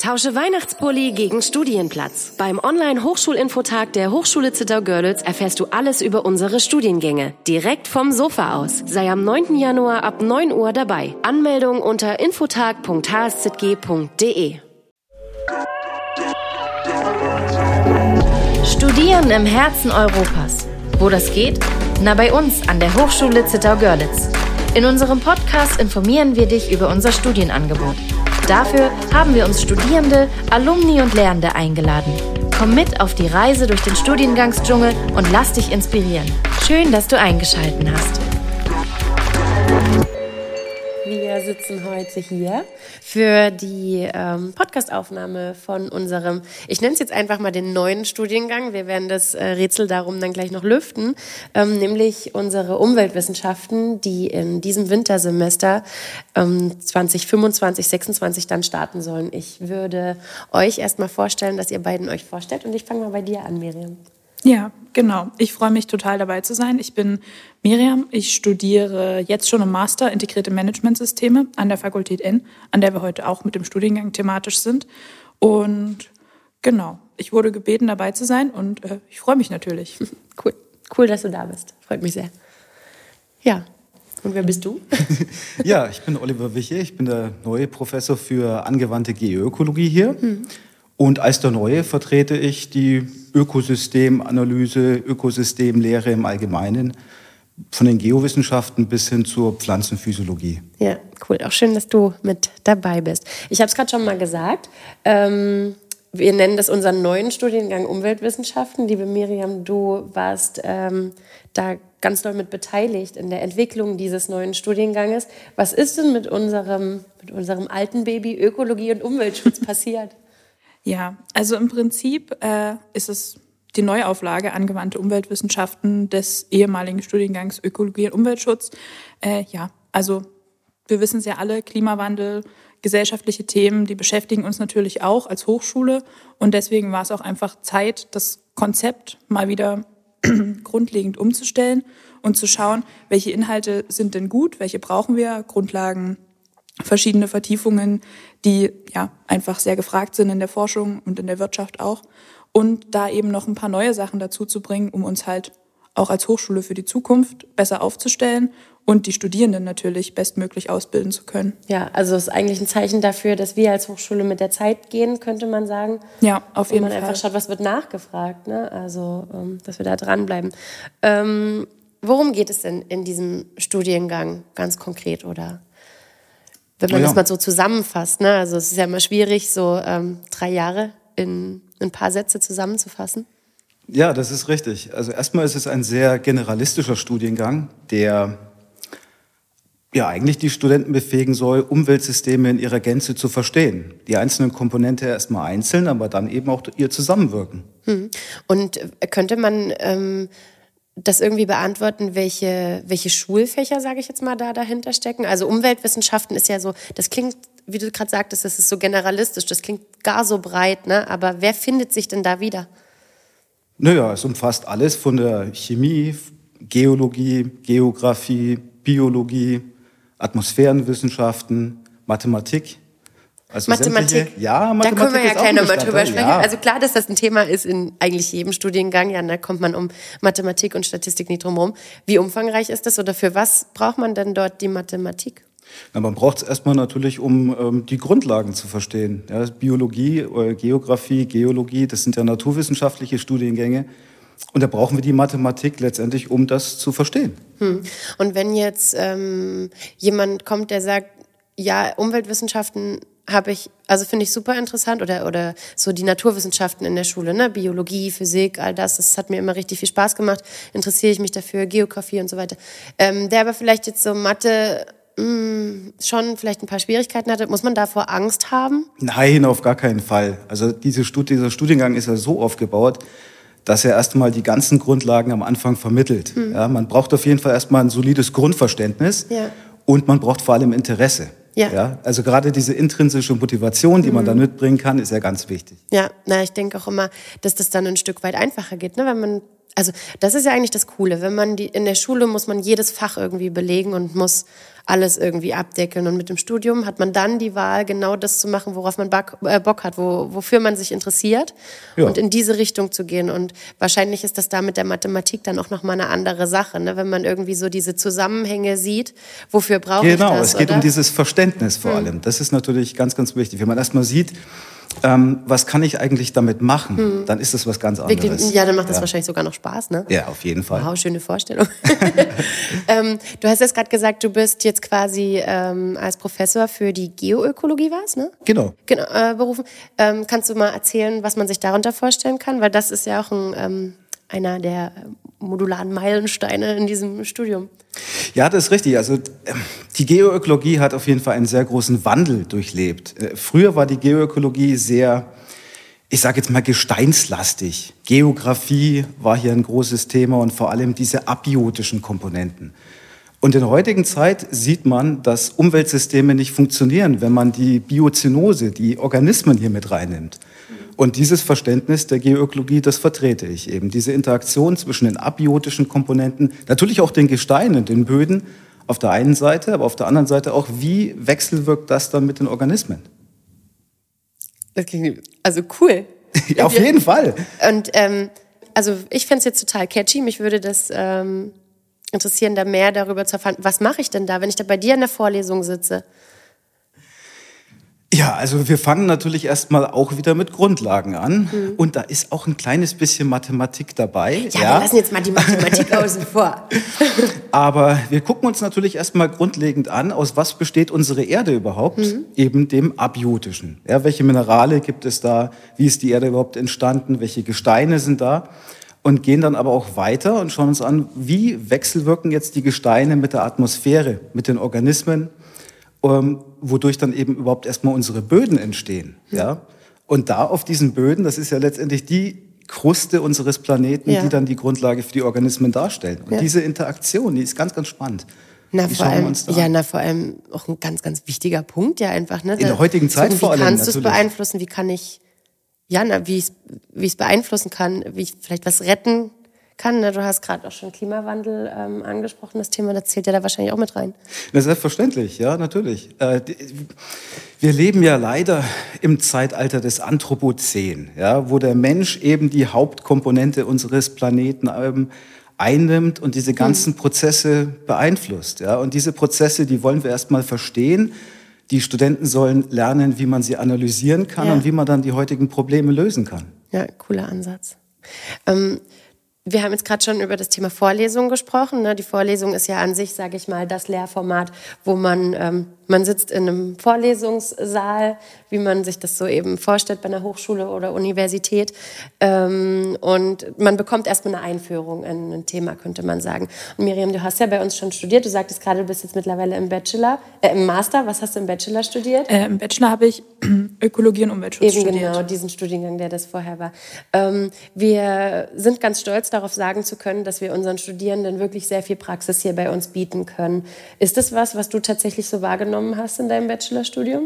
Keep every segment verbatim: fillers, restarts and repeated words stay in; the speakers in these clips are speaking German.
Tausche Weihnachtspulli gegen Studienplatz. Beim Online-Hochschulinfotag der Hochschule Zittau-Görlitz erfährst du alles über unsere Studiengänge. Direkt vom Sofa aus. Sei am neunten Januar ab neun Uhr dabei. Anmeldung unter infotag punkt h s z g punkt d e. Studieren im Herzen Europas. Wo das geht? Na, bei uns an der Hochschule Zittau-Görlitz. In unserem Podcast informieren wir dich über unser Studienangebot. Dafür haben wir uns Studierende, Alumni und Lehrende eingeladen. Komm mit auf die Reise durch den Studiengangsdschungel und lass dich inspirieren. Schön, dass du eingeschaltet hast. Wir sitzen heute hier für die ähm, Podcastaufnahme von unserem, ich nenne es jetzt einfach mal den neuen Studiengang. Wir werden das äh, Rätsel darum dann gleich noch lüften, ähm, nämlich unsere Umweltwissenschaften, die in diesem Wintersemester ähm, zwanzig fünfundzwanzig, sechsundzwanzig dann starten sollen. Ich würde euch erstmal vorstellen, dass ihr beiden euch vorstellt, und ich fange mal bei dir an, Miriam. Ja, genau. Ich freue mich total dabei zu sein. Ich bin Miriam. Ich studiere jetzt schon im Master Integrierte Managementsysteme an der Fakultät N, an der wir heute auch mit dem Studiengang thematisch sind. Und genau, ich wurde gebeten, dabei zu sein, und äh, ich freue mich natürlich. Cool. Cool, dass du da bist. Freut mich sehr. Ja. Und wer bist du? Ja, ich bin Oliver Wiche. Ich bin der neue Professor für angewandte Geökologie hier. Mhm. Und als der Neue vertrete ich die Ökosystemanalyse, Ökosystemlehre im Allgemeinen, von den Geowissenschaften bis hin zur Pflanzenphysiologie. Ja, cool. Auch schön, dass du mit dabei bist. Ich habe es gerade schon mal gesagt. Ähm, wir nennen das unseren neuen Studiengang Umweltwissenschaften. Liebe Miriam, du warst ähm, da ganz doll mit beteiligt in der Entwicklung dieses neuen Studienganges. Was ist denn mit unserem, mit unserem alten Baby Ökologie und Umweltschutz passiert? Ja, also im Prinzip äh, ist es die Neuauflage angewandte Umweltwissenschaften des ehemaligen Studiengangs Ökologie und Umweltschutz. Äh, ja, also wir wissen es ja alle, Klimawandel, gesellschaftliche Themen, die beschäftigen uns natürlich auch als Hochschule. Und deswegen war es auch einfach Zeit, das Konzept mal wieder grundlegend umzustellen und zu schauen, welche Inhalte sind denn gut, welche brauchen wir, Grundlagen, verschiedene Vertiefungen, die ja einfach sehr gefragt sind in der Forschung und in der Wirtschaft auch. Und da eben noch ein paar neue Sachen dazu zu bringen, um uns halt auch als Hochschule für die Zukunft besser aufzustellen und die Studierenden natürlich bestmöglich ausbilden zu können. Ja, also es ist eigentlich ein Zeichen dafür, dass wir als Hochschule mit der Zeit gehen, könnte man sagen. Ja, auf jeden Fall. Und man Fall. einfach schaut, was wird nachgefragt, ne? Also, dass wir da dranbleiben. Ähm, worum geht es denn in diesem Studiengang ganz konkret, oder? Wenn man oh ja. das mal so zusammenfasst, ne? Also es ist ja immer schwierig, so ähm, drei Jahre in ein paar Sätze zusammenzufassen. Ja, das ist richtig. Also erstmal ist es ein sehr generalistischer Studiengang, der ja eigentlich die Studenten befähigen soll, Umweltsysteme in ihrer Gänze zu verstehen. Die einzelnen Komponente erstmal einzeln, aber dann eben auch ihr Zusammenwirken. Hm. Und könnte man ähm, das irgendwie beantworten, welche, welche Schulfächer, sage ich jetzt mal, da dahinter stecken? Also Umweltwissenschaften ist ja so, das klingt, wie du gerade sagtest, das ist so generalistisch, das klingt gar so breit, ne? Aber wer findet sich denn da wieder? Naja, es umfasst alles von der Chemie, Geologie, Geographie, Biologie, Atmosphärenwissenschaften, Mathematik. Also Mathematik, ja, Mathematik, da können wir ja gleich nochmal drüber sprechen. Ja. Also klar, dass das ein Thema ist in eigentlich jedem Studiengang, ja, da kommt man um Mathematik und Statistik nicht drum herum. Wie umfangreich ist das, oder für was braucht man denn dort die Mathematik? Na, man braucht es erstmal natürlich, um ähm, die Grundlagen zu verstehen. Ja, Biologie, äh, Geografie, Geologie, das sind ja naturwissenschaftliche Studiengänge. Und da brauchen wir die Mathematik letztendlich, um das zu verstehen. Hm. Und wenn jetzt ähm, jemand kommt, der sagt, ja, Umweltwissenschaften habe ich, also finde ich super interessant, oder, oder so die Naturwissenschaften in der Schule, ne? Biologie, Physik, all das, das hat mir immer richtig viel Spaß gemacht, interessiere ich mich dafür, Geografie und so weiter. Ähm, der aber vielleicht jetzt so Mathe mh, schon vielleicht ein paar Schwierigkeiten hatte, muss man davor Angst haben? Nein, auf gar keinen Fall. Also diese Stud- dieser Studiengang ist ja so aufgebaut, dass er erstmal die ganzen Grundlagen am Anfang vermittelt. Hm. Ja, man braucht auf jeden Fall erstmal ein solides Grundverständnis, ja, und man braucht vor allem Interesse. Ja. Ja, also gerade diese intrinsische Motivation, die man dann mitbringen kann, ist ja ganz wichtig. Ja, na, ich denke auch immer, dass das dann ein Stück weit einfacher geht, ne? Wenn man also das ist ja eigentlich das Coole. Wenn man die, in der Schule muss man jedes Fach irgendwie belegen und muss alles irgendwie abdeckeln. Und mit dem Studium hat man dann die Wahl, genau das zu machen, worauf man Bock, äh, Bock hat, wo, wofür man sich interessiert ja. und in diese Richtung zu gehen. Und wahrscheinlich ist das da mit der Mathematik dann auch nochmal eine andere Sache, ne? Wenn man irgendwie so diese Zusammenhänge sieht, wofür brauche ich das? Genau, es geht oder? um dieses Verständnis vor hm. allem. Das ist natürlich ganz, ganz wichtig. Wenn man erstmal sieht, Ähm, was kann ich eigentlich damit machen? Hm. Dann ist das was ganz anderes. Wirklich, ja, dann macht das ja. wahrscheinlich sogar noch Spaß, ne? Ja, auf jeden Fall. Wow, schöne Vorstellung. ähm, du hast jetzt gerade gesagt, du bist jetzt quasi ähm, als Professor für die Geoökologie, war's, ne? Genau. Genau, äh, berufen. Ähm, kannst du mal erzählen, was man sich darunter vorstellen kann? Weil das ist ja auch ein, ähm, einer der modularen Meilensteine in diesem Studium. Ja, das ist richtig. Also die Geoökologie hat auf jeden Fall einen sehr großen Wandel durchlebt. Früher war die Geoökologie sehr, ich sage jetzt mal, gesteinslastig. Geografie war hier ein großes Thema und vor allem diese abiotischen Komponenten. Und in der heutigen Zeit sieht man, dass Umweltsysteme nicht funktionieren, wenn man die Biozönose, die Organismen hier mit reinnimmt. Und dieses Verständnis der Geoökologie, das vertrete ich eben. Diese Interaktion zwischen den abiotischen Komponenten, natürlich auch den Gesteinen, den Böden auf der einen Seite, aber auf der anderen Seite auch, wie wechselwirkt das dann mit den Organismen? Das klingt also cool. Ja, auf jeden Fall. Und ähm, also ich fände es jetzt total catchy. Mich würde das ähm, interessieren, da mehr darüber zu erfahren. Was mache ich denn da, wenn ich da bei dir in der Vorlesung sitze? Ja, also wir fangen natürlich erstmal auch wieder mit Grundlagen an. Mhm. Und da ist auch ein kleines bisschen Mathematik dabei. Ja, ja. Wir lassen jetzt mal die Mathematik außen vor. Aber wir gucken uns natürlich erstmal grundlegend an, aus was besteht unsere Erde überhaupt? Mhm. Eben dem Abiotischen. Ja, welche Minerale gibt es da? Wie ist die Erde überhaupt entstanden? Welche Gesteine sind da? Und gehen dann aber auch weiter und schauen uns an, wie wechselwirken jetzt die Gesteine mit der Atmosphäre, mit den Organismen? Um, wodurch dann eben überhaupt erstmal unsere Böden entstehen. Ja. ja? Und da auf diesen Böden, das ist ja letztendlich die Kruste unseres Planeten, ja. die dann die Grundlage für die Organismen darstellen. Und ja. diese Interaktion, die ist ganz, ganz spannend. Na, vor allem, ja, na, vor allem auch ein ganz, ganz wichtiger Punkt, ja, einfach. Ne? In der heutigen Zeit so, vor allem. Wie kannst du es beeinflussen? Wie kann ich, ja, na, wie ich es beeinflussen kann, wie ich vielleicht was retten kann. Ne? Du hast gerade auch schon Klimawandel ähm, angesprochen, das Thema, das zählt ja da wahrscheinlich auch mit rein. Na, selbstverständlich, ja, natürlich. Äh, die, wir leben ja leider im Zeitalter des Anthropozän, ja, wo der Mensch eben die Hauptkomponente unseres Planeten ähm, einnimmt und diese ganzen Prozesse beeinflusst. Ja? Und diese Prozesse, die wollen wir erstmal verstehen. Die Studenten sollen lernen, wie man sie analysieren kann ja. und wie man dann die heutigen Probleme lösen kann. Ja, cooler Ansatz. Ähm, Wir haben jetzt gerade schon über das Thema Vorlesung gesprochen. Ne? Die Vorlesung ist ja an sich, sage ich mal, das Lehrformat, wo man, ähm, man sitzt in einem Vorlesungssaal, wie man sich das so eben vorstellt bei einer Hochschule oder Universität. Ähm, und man bekommt erstmal eine Einführung in ein Thema, könnte man sagen. Und Miriam, du hast ja bei uns schon studiert. Du sagtest gerade, du bist jetzt mittlerweile im Bachelor, äh, im Master. Was hast du im Bachelor studiert? Äh, Im Bachelor habe ich Ökologie und Umweltschutz eben studiert. Genau, diesen Studiengang, der das vorher war. Ähm, wir sind ganz stolz darauf sagen zu können, dass wir unseren Studierenden wirklich sehr viel Praxis hier bei uns bieten können. Ist das was, was du tatsächlich so wahrgenommen hast in deinem Bachelorstudium?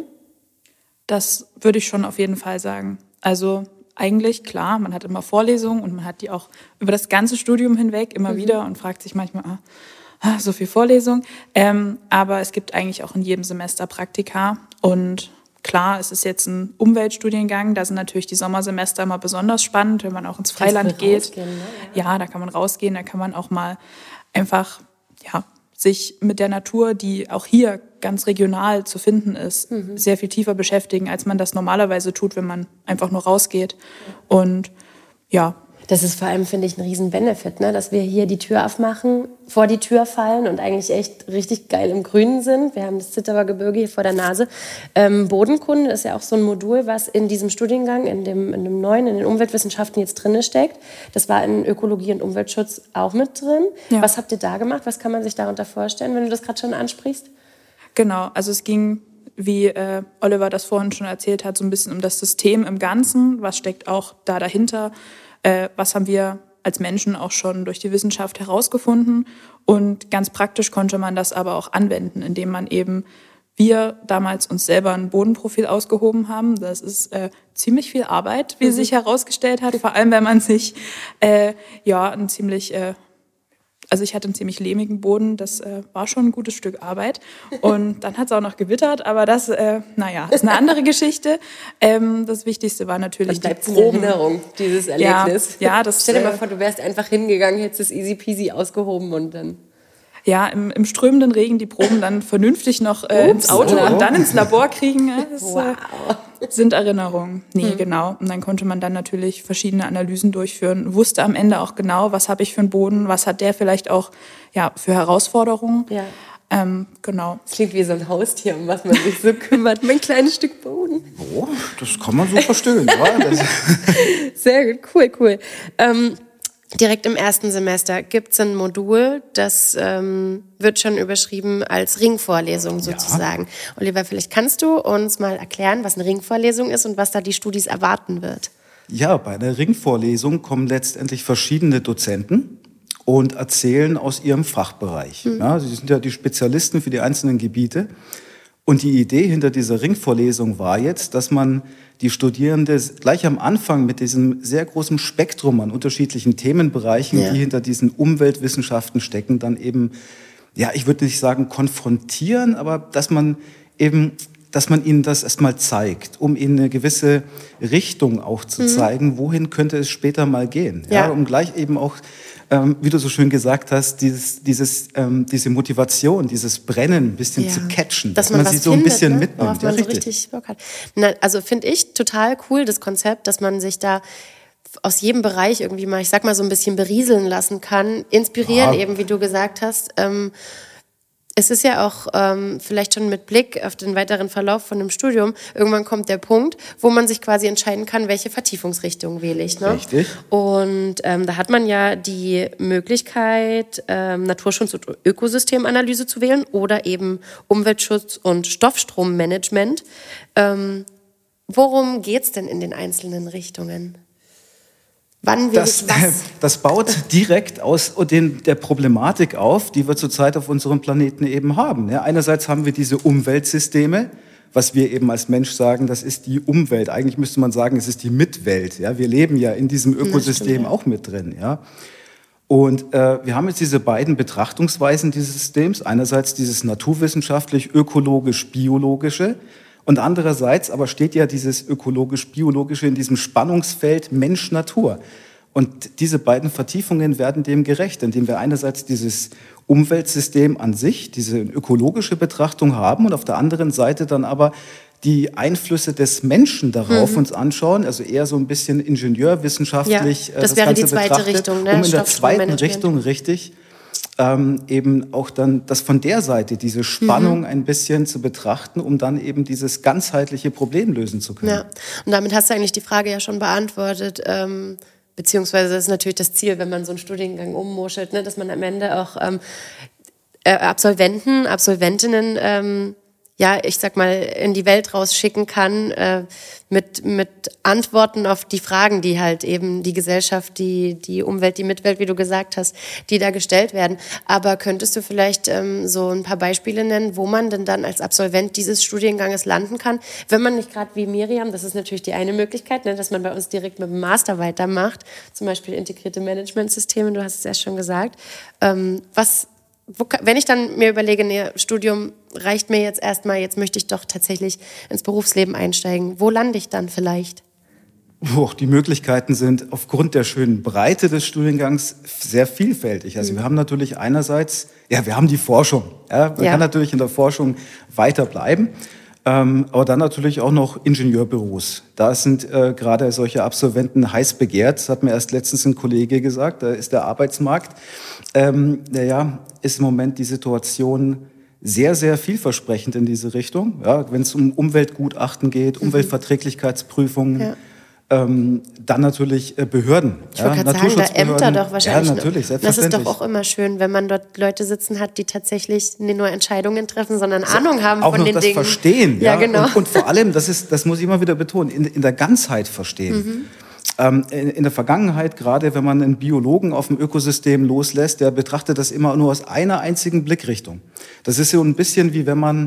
Das würde ich schon auf jeden Fall sagen. Also eigentlich, klar, man hat immer Vorlesungen und man hat die auch über das ganze Studium hinweg immer mhm. wieder und fragt sich manchmal, ah, so viel Vorlesung. Ähm, aber es gibt eigentlich auch in jedem Semester Praktika und klar, es ist jetzt ein Umweltstudiengang, da sind natürlich die Sommersemester immer besonders spannend, wenn man auch ins Freiland geht. Ne? Ja, da kann man rausgehen, da kann man auch mal einfach ja, sich mit der Natur, die auch hier ganz regional zu finden ist, mhm. sehr viel tiefer beschäftigen, als man das normalerweise tut, wenn man einfach nur rausgeht. Und ja. Das ist vor allem, finde ich, ein riesen Benefit, ne? Dass wir hier die Tür aufmachen, vor die Tür fallen und eigentlich echt richtig geil im Grünen sind. Wir haben das Zittauer Gebirge hier vor der Nase. Ähm, Bodenkunde ist ja auch so ein Modul, was in diesem Studiengang, in dem, in dem neuen, in den Umweltwissenschaften jetzt drin steckt. Das war in Ökologie und Umweltschutz auch mit drin. Ja. Was habt ihr da gemacht? Was kann man sich darunter vorstellen, wenn du das gerade schon ansprichst? Genau, also es ging, wie äh, Oliver das vorhin schon erzählt hat, so ein bisschen um das System im Ganzen. Was steckt auch da dahinter? Äh, was haben wir als Menschen auch schon durch die Wissenschaft herausgefunden? Und ganz praktisch konnte man das aber auch anwenden, indem man eben wir damals uns selber ein Bodenprofil ausgehoben haben. Das ist äh, ziemlich viel Arbeit, wie mhm. sich herausgestellt hat, vor allem wenn man sich äh, ja ein ziemlich äh, Also ich hatte einen ziemlich lehmigen Boden, das äh, war schon ein gutes Stück Arbeit. Und dann hat es auch noch gewittert, aber das, äh, naja, ist eine andere Geschichte. Ähm, das Wichtigste war natürlich die Proben. In Erinnerung, dieses Erlebnis. Ja, ja, das, Stell dir mal vor, du wärst einfach hingegangen, hättest es easy peasy ausgehoben und dann... Ja, im, im strömenden Regen die Proben dann vernünftig noch äh, ins Auto und dann ins Labor kriegen. Ja, das wow. äh, sind Erinnerungen. Nee, hm. genau. Und dann konnte man dann natürlich verschiedene Analysen durchführen, wusste am Ende auch genau, was habe ich für einen Boden, was hat der vielleicht auch ja, für Herausforderungen. Ja. Ähm, genau. Das klingt wie so ein Haustier, um was man sich so kümmert. Mein kleines Stück Boden. Oh, das kann man so verstehen. Ja, das sehr gut, cool, cool. Ähm, Direkt im ersten Semester gibt es ein Modul, das ähm, wird schon überschrieben als Ringvorlesung sozusagen. Ja. Oliver, vielleicht kannst du uns mal erklären, was eine Ringvorlesung ist und was da die Studis erwarten wird. Ja, bei einer Ringvorlesung kommen letztendlich verschiedene Dozenten und erzählen aus ihrem Fachbereich. Mhm. Ja, sie sind ja die Spezialisten für die einzelnen Gebiete. Und die Idee hinter dieser Ringvorlesung war jetzt, dass man die Studierende gleich am Anfang mit diesem sehr großen Spektrum an unterschiedlichen Themenbereichen, ja. die hinter diesen Umweltwissenschaften stecken, dann eben, ja, ich würde nicht sagen konfrontieren, aber dass man eben, dass man ihnen das erstmal zeigt, um ihnen eine gewisse Richtung auch zu mhm. zeigen, wohin könnte es später mal gehen, ja, ja um gleich eben auch Ähm, wie du so schön gesagt hast, dieses, dieses, ähm, diese Motivation, dieses Brennen ein bisschen ja. zu catchen, dass, dass man, man sie so ein findet, bisschen ne? mitnimmt. Worauf man ja, so richtig Bock hat. Na, also finde ich total cool, das Konzept, dass man sich da aus jedem Bereich irgendwie mal, ich sag mal, so ein bisschen berieseln lassen kann, inspirieren ja. eben, wie du gesagt hast. Ähm, Es ist ja auch ähm, vielleicht schon mit Blick auf den weiteren Verlauf von dem Studium, irgendwann kommt der Punkt, wo man sich quasi entscheiden kann, welche Vertiefungsrichtung wähle ich. Ne? Richtig. Und ähm, da hat man ja die Möglichkeit, ähm, Naturschutz- und Ökosystemanalyse zu wählen oder eben Umweltschutz und Stoffstrommanagement. Ähm, worum geht's denn in den einzelnen Richtungen? Wann will das, ich was? Das baut direkt aus den, der Problematik auf, die wir zurzeit auf unserem Planeten eben haben. Ja, einerseits haben wir diese Umweltsysteme, was wir eben als Mensch sagen, das ist die Umwelt. Eigentlich müsste man sagen, es ist die Mitwelt. Ja, wir leben ja in diesem Ökosystem stimmt, ja. auch mit drin. Ja. Und äh, wir haben jetzt diese beiden Betrachtungsweisen dieses Systems. Einerseits dieses naturwissenschaftlich-ökologisch-biologische. Und andererseits aber steht ja dieses ökologisch-biologische in diesem Spannungsfeld Mensch-Natur. Und diese beiden Vertiefungen werden dem gerecht, indem wir einerseits dieses Umweltsystem an sich, diese ökologische Betrachtung haben und auf der anderen Seite dann aber die Einflüsse des Menschen darauf mhm. uns anschauen, also eher so ein bisschen ingenieurwissenschaftlich. Ja, das, das wäre Ganze die zweite betrachtet, Richtung, ne? Um in der zweiten Richtung, richtig, Ähm, eben auch dann das von der Seite, diese Spannung mhm. ein bisschen zu betrachten, um dann eben dieses ganzheitliche Problem lösen zu können. Ja, und damit hast du eigentlich die Frage ja schon beantwortet, ähm, beziehungsweise das ist natürlich das Ziel, wenn man so einen Studiengang ummuschelt, ne, dass man am Ende auch ähm, äh, Absolventen, Absolventinnen ähm, ja, ich sag mal, in die Welt rausschicken kann, äh, mit, mit Antworten auf die Fragen, die halt eben die Gesellschaft, die, die Umwelt, die Mitwelt, wie du gesagt hast, die da gestellt werden. Aber könntest du vielleicht ähm, so ein paar Beispiele nennen, wo man denn dann als Absolvent dieses Studienganges landen kann, wenn man nicht gerade wie Miriam, das ist natürlich die eine Möglichkeit, ne, dass man bei uns direkt mit dem Master weitermacht, zum Beispiel integrierte Managementsysteme, du hast es ja schon gesagt. Ähm, was Wo, wenn ich dann mir überlege, nee, Studium reicht mir jetzt erstmal, jetzt möchte ich doch tatsächlich ins Berufsleben einsteigen, wo lande ich dann vielleicht? Oh, die Möglichkeiten sind aufgrund der schönen Breite des Studiengangs sehr vielfältig. Also mhm. wir haben natürlich einerseits, ja, wir haben die Forschung. Ja, man ja. kann natürlich in der Forschung weiter bleiben. Ähm, aber dann natürlich auch noch Ingenieurbüros. Da sind äh, gerade solche Absolventen heiß begehrt. Das hat mir erst letztens ein Kollege gesagt. Da ist der Arbeitsmarkt. Ähm, naja, ist im Moment die Situation sehr, sehr vielversprechend in diese Richtung. Ja, wenn es um Umweltgutachten geht, mhm. Umweltverträglichkeitsprüfungen, ja. ähm, dann natürlich äh, Behörden. Ich wollte ja, gerade sagen, da Ämter doch wahrscheinlich. Ja, natürlich, selbstverständlich. Das ist doch auch immer schön, wenn man dort Leute sitzen hat, die tatsächlich nicht nur Entscheidungen treffen, sondern also Ahnung haben auch von noch den das Dingen. Verstehen. Ja, ja genau. Und, und vor allem, das ist, das muss ich immer wieder betonen, in, in der Ganzheit verstehen. Mhm. Ähm, in, in der Vergangenheit, gerade wenn man einen Biologen auf dem Ökosystem loslässt, der betrachtet das immer nur aus einer einzigen Blickrichtung. Das ist so ein bisschen wie wenn man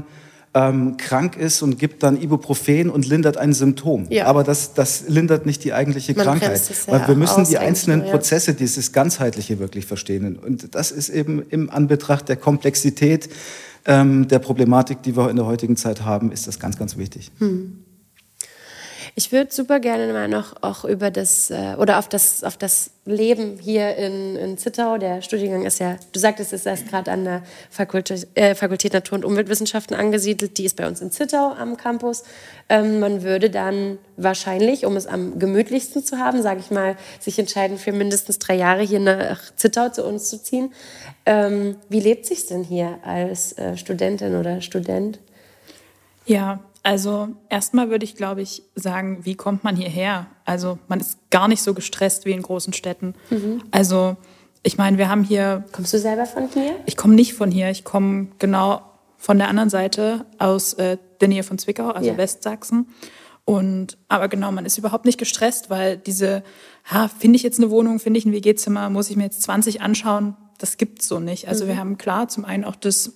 ähm, krank ist und gibt dann Ibuprofen und lindert ein Symptom. Ja. Aber das, das lindert nicht die eigentliche Man Krankheit. grenzt es ja Weil wir müssen aus die einzelnen eigentlich nur, ja. Prozesse, dieses Ganzheitliche wirklich verstehen. Und das ist eben im Anbetracht der Komplexität ähm, der Problematik, die wir in der heutigen Zeit haben, ist das ganz, ganz wichtig. Hm. Ich würde super gerne mal noch auch über das äh, oder auf das auf das Leben hier in, in Zittau. Der Studiengang ist ja, du sagtest, es ist gerade an der Fakultät, äh, Fakultät Natur- und Umweltwissenschaften angesiedelt. Die ist bei uns in Zittau am Campus. Ähm, man würde dann wahrscheinlich, um es am gemütlichsten zu haben, sage ich mal, sich entscheiden, für mindestens drei Jahre hier nach Zittau zu uns zu ziehen. Ähm, wie lebt sich's denn hier als äh, Studentin oder Student? Ja, also erstmal würde ich, glaube ich, sagen, wie kommt man hierher? Also man ist gar nicht so gestresst wie in großen Städten. Mhm. Also ich meine, wir haben hier... Kommst du selber von hier? Ich komme nicht von hier. Ich komme genau von der anderen Seite aus äh, der Nähe von Zwickau, also ja. Westsachsen. Und aber genau, man ist überhaupt nicht gestresst, weil diese, ha, finde ich jetzt eine Wohnung, finde ich ein W G-Zimmer, muss ich mir jetzt zwanzig anschauen? Das gibt's so nicht. Also mhm. wir haben klar zum einen auch das,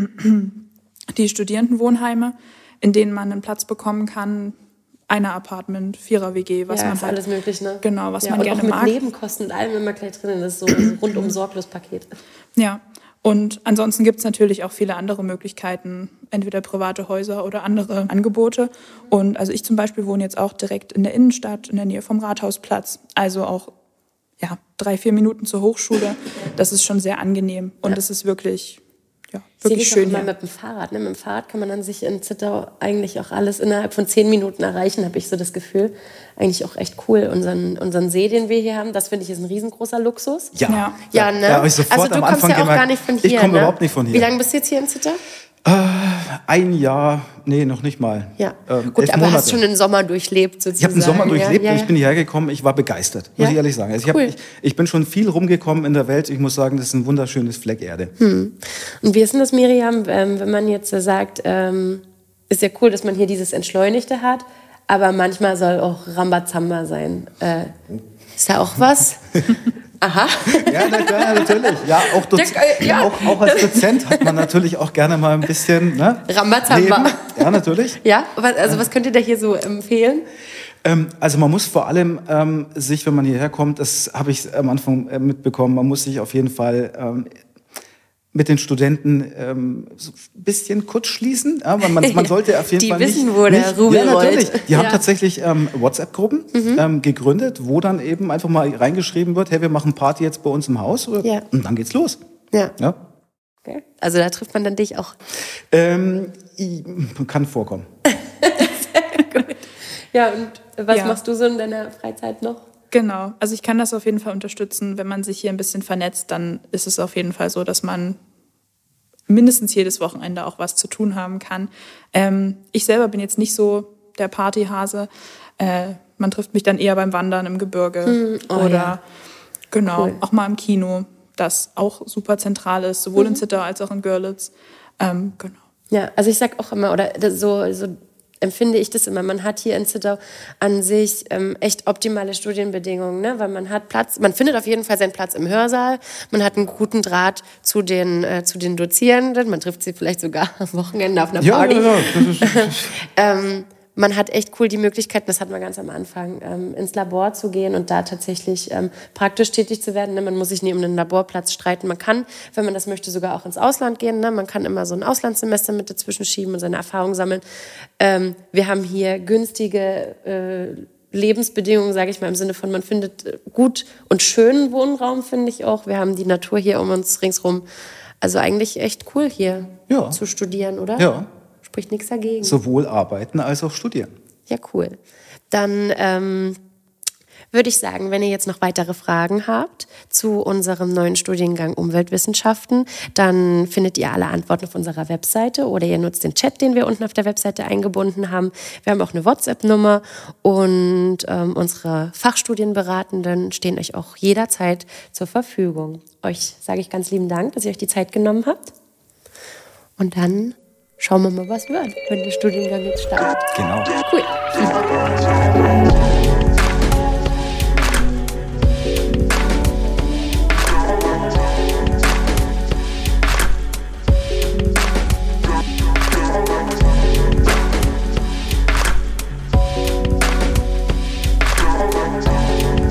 die Studierendenwohnheime, in denen man einen Platz bekommen kann, einer Apartment, Vierer-W G, was ja, man ist halt, alles möglich, ne? Genau, was ja, man und gerne auch mit mag. Nebenkosten und allem immer gleich drin. Das ist so ein rundum sorglos Paket. Ja, und ansonsten gibt es natürlich auch viele andere Möglichkeiten, entweder private Häuser oder andere Angebote. Und also ich zum Beispiel wohne jetzt auch direkt in der Innenstadt, in der Nähe vom Rathausplatz, also auch ja drei, vier Minuten zur Hochschule. Das ist schon sehr angenehm und ja. es ist wirklich Ja, wirklich schön. Ich sehe mit dem Fahrrad. Ne? Mit dem Fahrrad kann man dann sich in Zittau eigentlich auch alles innerhalb von zehn Minuten erreichen, habe ich so das Gefühl. Eigentlich auch echt cool. Unseren, unseren See, den wir hier haben, das finde ich ist ein riesengroßer Luxus. Ja, ja. ja ne? Da habe ich sofort also du am kommst Anfang ja auch gemerkt, gar nicht von hier. Ich komme ne? überhaupt nicht von hier. Wie lange bist du jetzt hier in Zittau? Äh, ein Jahr, nee, noch nicht mal. Ja, ähm, gut, aber Monate. hast schon den Sommer durchlebt sozusagen. Ich habe den Sommer durchlebt ja, ja, und ich bin hierher gekommen. Ich war begeistert, muss ja. ich ehrlich sagen. Also ich, cool. hab, ich, ich bin schon viel rumgekommen in der Welt. Ich muss sagen, das ist ein wunderschönes Fleck Erde. Hm. Und wie ist denn das, Miriam, ähm, wenn man jetzt sagt, ähm, ist ja cool, dass man hier dieses Entschleunigte hat, aber manchmal soll auch Rambazamba sein. Äh, ist da auch was? Aha. Ja, na klar, natürlich. Ja, auch, Doz- ja. auch, auch als Dozent hat man natürlich auch gerne mal ein bisschen ne, Rambazamba. Leben. Ja, natürlich. Ja, also was könnt ihr da hier so empfehlen? Ähm, also man muss vor allem ähm, sich, wenn man hierher kommt, das habe ich am Anfang äh, mitbekommen, man muss sich auf jeden Fall ähm, mit den Studenten ähm, so ein bisschen kurz schließen. Ja, man, man sollte auf jeden die Fall wissen, nicht... wo der nicht, Rubel ja, natürlich. rollt. Die Ja. haben tatsächlich ähm, WhatsApp-Gruppen mhm. ähm, gegründet, wo dann eben einfach mal reingeschrieben wird, hey, wir machen Party jetzt bei uns im Haus. Oder, ja. Und dann geht's los. Ja. ja. Okay. Also da trifft man dann dich auch. Ähm, ich, kann vorkommen. Sehr gut. Ja, und was Ja. machst du so in deiner Freizeit noch? Genau, also ich kann das auf jeden Fall unterstützen. Wenn man sich hier ein bisschen vernetzt, dann ist es auf jeden Fall so, dass man mindestens jedes Wochenende auch was zu tun haben kann. Ähm, ich selber bin jetzt nicht so der Partyhase. Äh, man trifft mich dann eher beim Wandern im Gebirge Hm, oh oder ja. genau, Cool. auch mal im Kino, das auch super zentral ist, sowohl Mhm. in Zittau als auch in Görlitz. Ähm, genau. Ja, also ich sag auch immer, oder das so, so empfinde ich das immer, man hat hier in Zittau an sich ähm, echt optimale Studienbedingungen, ne? Weil man hat Platz, man findet auf jeden Fall seinen Platz im Hörsaal, man hat einen guten Draht zu den, äh, zu den Dozierenden, man trifft sie vielleicht sogar am Wochenende auf einer Ja, Party. ja, ja. Das ist, das ist ähm, man hat echt cool die Möglichkeit, das hat man ganz am Anfang, ähm, ins Labor zu gehen und da tatsächlich ähm, praktisch tätig zu werden. Ne? Man muss sich nie um einen Laborplatz streiten. Man kann, wenn man das möchte, sogar auch ins Ausland gehen. Ne? Man kann immer so ein Auslandssemester mit dazwischen schieben und seine Erfahrungen sammeln. Ähm, wir haben hier günstige äh, Lebensbedingungen, sage ich mal, im Sinne von, man findet gut und schönen Wohnraum, finde ich auch. Wir haben die Natur hier um uns ringsrum. Also eigentlich echt cool hier Ja. zu studieren, oder? ja. Spricht nichts dagegen. Sowohl arbeiten als auch studieren. Ja, cool. Dann ähm, würde ich sagen, wenn ihr jetzt noch weitere Fragen habt zu unserem neuen Studiengang Umweltwissenschaften, dann findet ihr alle Antworten auf unserer Webseite oder ihr nutzt den Chat, den wir unten auf der Webseite eingebunden haben. Wir haben auch eine WhatsApp-Nummer und ähm, unsere Fachstudienberatenden stehen euch auch jederzeit zur Verfügung. Euch sage ich ganz lieben Dank, dass ihr euch die Zeit genommen habt. Und dann schauen wir mal, was wird, wenn der Studiengang jetzt startet. Genau. Cool. Thank you.